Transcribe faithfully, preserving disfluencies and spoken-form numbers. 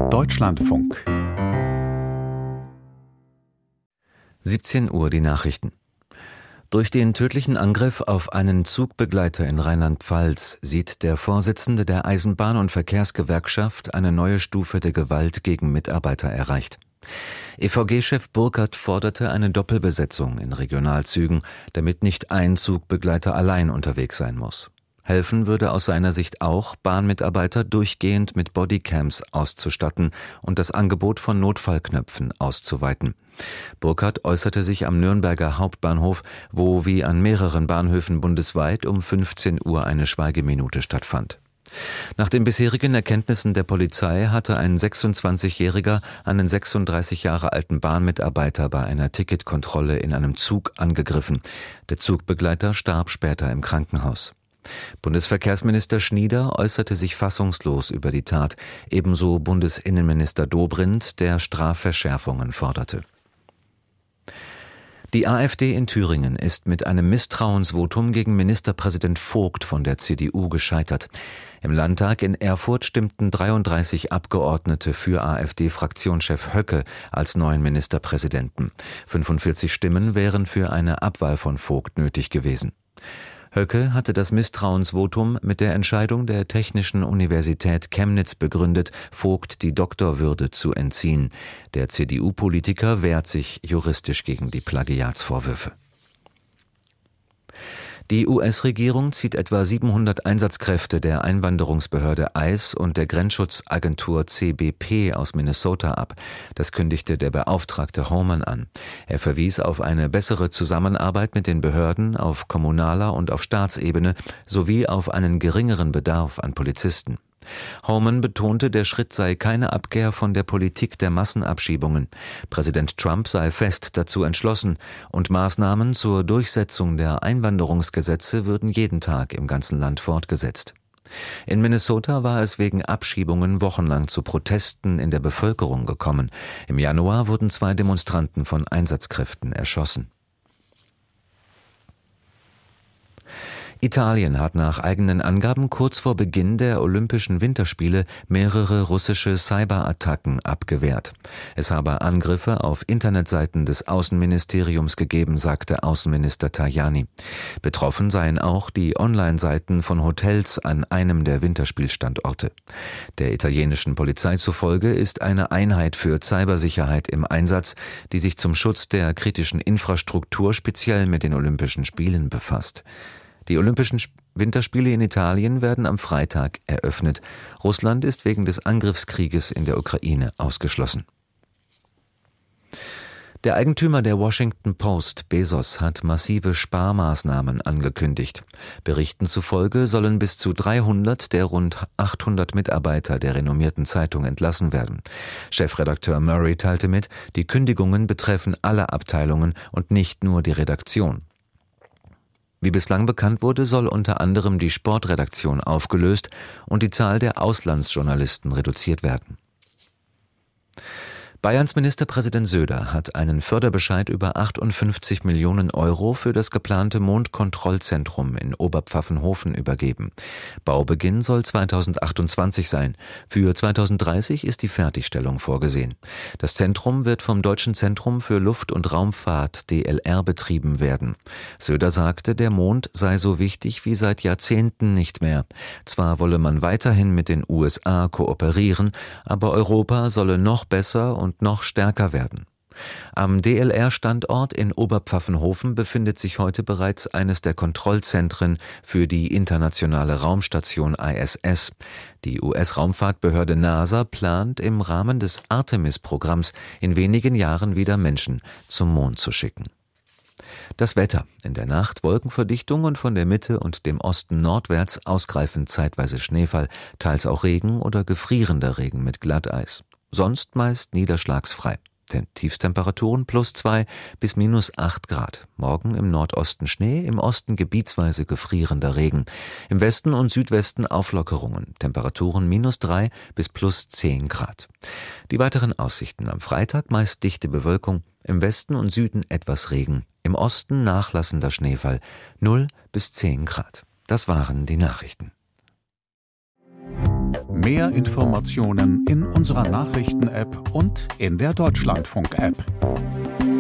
Deutschlandfunk. siebzehn Uhr die Nachrichten. Durch den tödlichen Angriff auf einen Zugbegleiter in Rheinland-Pfalz sieht der Vorsitzende der Eisenbahn- und Verkehrsgewerkschaft eine neue Stufe der Gewalt gegen Mitarbeiter erreicht. E V G-Chef Burkert forderte eine Doppelbesetzung in Regionalzügen, damit nicht ein Zugbegleiter allein unterwegs sein muss. Helfen würde aus seiner Sicht auch, Bahnmitarbeiter durchgehend mit Bodycams auszustatten und das Angebot von Notfallknöpfen auszuweiten. Burkert äußerte sich am Nürnberger Hauptbahnhof, wo wie an mehreren Bahnhöfen bundesweit um fünfzehn Uhr eine Schweigeminute stattfand. Nach den bisherigen Erkenntnissen der Polizei hatte ein sechsundzwanzigjähriger einen sechsunddreißig Jahre alten Bahnmitarbeiter bei einer Ticketkontrolle in einem Zug angegriffen. Der Zugbegleiter starb später im Krankenhaus. Bundesverkehrsminister Schnieder äußerte sich fassungslos über die Tat, ebenso Bundesinnenminister Dobrindt, der Strafverschärfungen forderte. Die AfD in Thüringen ist mit einem Misstrauensvotum gegen Ministerpräsident Vogt von der C D U gescheitert. Im Landtag in Erfurt stimmten dreiunddreißig Abgeordnete für AfD-Fraktionschef Höcke als neuen Ministerpräsidenten. fünfundvierzig Stimmen wären für eine Abwahl von Vogt nötig gewesen. Höcke hatte das Misstrauensvotum mit der Entscheidung der Technischen Universität Chemnitz begründet, Vogt die Doktorwürde zu entziehen. Der C D U-Politiker wehrt sich juristisch gegen die Plagiatsvorwürfe. Die U S-Regierung zieht etwa siebenhundert Einsatzkräfte der Einwanderungsbehörde I C E und der Grenzschutzagentur C B P aus Minnesota ab. Das kündigte der Beauftragte Homan an. Er verwies auf eine bessere Zusammenarbeit mit den Behörden auf kommunaler und auf Staatsebene sowie auf einen geringeren Bedarf an Polizisten. Homan betonte, der Schritt sei keine Abkehr von der Politik der Massenabschiebungen. Präsident Trump sei fest dazu entschlossen und Maßnahmen zur Durchsetzung der Einwanderungsgesetze würden jeden Tag im ganzen Land fortgesetzt. In Minnesota war es wegen Abschiebungen wochenlang zu Protesten in der Bevölkerung gekommen. Im Januar wurden zwei Demonstranten von Einsatzkräften erschossen. Italien hat nach eigenen Angaben kurz vor Beginn der Olympischen Winterspiele mehrere russische Cyberattacken abgewehrt. Es habe Angriffe auf Internetseiten des Außenministeriums gegeben, sagte Außenminister Tajani. Betroffen seien auch die Online-Seiten von Hotels an einem der Winterspielstandorte. Der italienischen Polizei zufolge ist eine Einheit für Cybersicherheit im Einsatz, die sich zum Schutz der kritischen Infrastruktur speziell mit den Olympischen Spielen befasst. Die Olympischen Winterspiele in Italien werden am Freitag eröffnet. Russland ist wegen des Angriffskrieges in der Ukraine ausgeschlossen. Der Eigentümer der Washington Post, Bezos, hat massive Sparmaßnahmen angekündigt. Berichten zufolge sollen bis zu dreihundert der rund achthundert Mitarbeiter der renommierten Zeitung entlassen werden. Chefredakteur Murray teilte mit, die Kündigungen betreffen alle Abteilungen und nicht nur die Redaktion. Wie bislang bekannt wurde, soll unter anderem die Sportredaktion aufgelöst und die Zahl der Auslandsjournalisten reduziert werden. Bayerns Ministerpräsident Söder hat einen Förderbescheid über achtundfünfzig Millionen Euro für das geplante Mondkontrollzentrum in Oberpfaffenhofen übergeben. Baubeginn soll zweitausendachtundzwanzig sein. Für zweitausenddreißig ist die Fertigstellung vorgesehen. Das Zentrum wird vom Deutschen Zentrum für Luft- und Raumfahrt D L R betrieben werden. Söder sagte, der Mond sei so wichtig wie seit Jahrzehnten nicht mehr. Zwar wolle man weiterhin mit den U S A kooperieren, aber Europa solle noch besser und und noch stärker werden. Am D L R-Standort in Oberpfaffenhofen befindet sich heute bereits eines der Kontrollzentren für die internationale Raumstation I S S. Die U S-Raumfahrtbehörde NASA plant im Rahmen des Artemis-Programms in wenigen Jahren wieder Menschen zum Mond zu schicken. Das Wetter: In der Nacht Wolkenverdichtung und von der Mitte und dem Osten nordwärts ausgreifend zeitweise Schneefall, teils auch Regen oder gefrierender Regen mit Glatteis. Sonst meist niederschlagsfrei. Tiefstemperaturen plus zwei bis minus acht Grad. Morgen im Nordosten Schnee, im Osten gebietsweise gefrierender Regen. Im Westen und Südwesten Auflockerungen. Temperaturen minus drei bis plus zehn Grad. Die weiteren Aussichten: Am Freitag meist dichte Bewölkung, im Westen und Süden etwas Regen, im Osten nachlassender Schneefall, null bis zehn Grad. Das waren die Nachrichten. Mehr Informationen in unserer Nachrichten-App und in der Deutschlandfunk-App.